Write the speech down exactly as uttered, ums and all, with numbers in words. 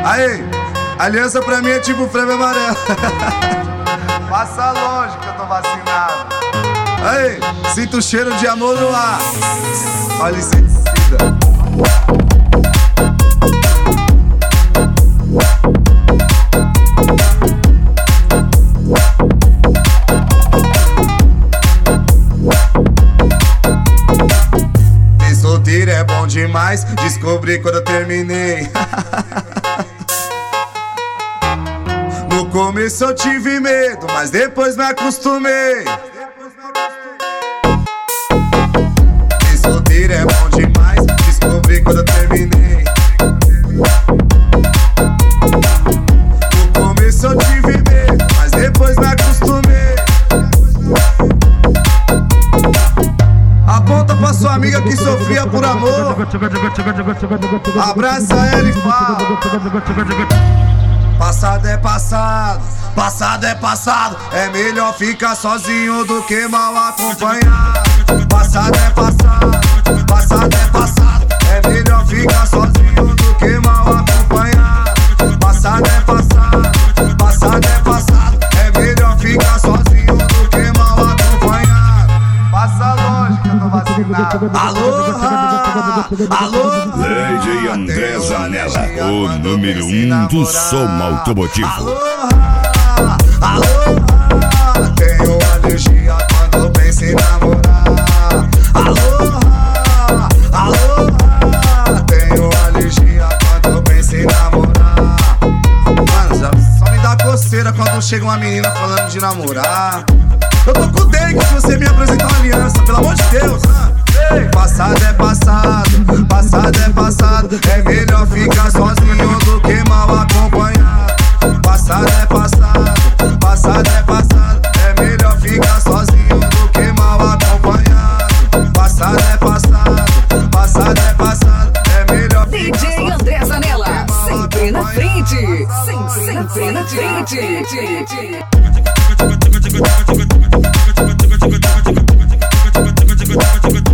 Aí, aliança pra mim é tipo frevo amarelo. Passa longe que eu tô vacinado. Aí, sinto o cheiro de amor no ar. Olha inseticida. Ser solteiro é bom demais, descobri quando eu terminei. No começo eu tive medo, mas depois me acostumei. Ser solteiro é bom demais, descobri quando eu terminei. No começo eu tive medo, mas depois me acostumei. Aponta pra sua amiga que sofria por amor. Abraça ela e fala: passado é passado, passado é passado. É melhor ficar sozinho do que mal acompanhado. Passado é passado, passado é passado. É melhor ficar sozinho do que mal acompanhado. Passado é passado, passado é passado. É melhor ficar sozinho do que mal acompanhado. Passa longe que eu tô vacinado. Aloha, aloha. D J André Zanella, o número um do som automotivo. Aloha, aloha. Tenho alergia quando penso em namorar. Aloha, aloha. Tenho alergia quando penso em namorar. Mano, já só me dá coceira quando chega uma menina falando de namorar. Eu tô com o dengue se você me apresentar uma aliança, pelo amor de Deus. Ei, passado é passado, passado é passado. É melhor ficar sozinho do que mal acompanhado. Passado é passado, passado é passado. É melhor ficar sozinho do que mal acompanhado. Passado é passado, passado é passado. É melhor D J André Zanella, sempre na frente, sempre, sempre na frente. Thank you.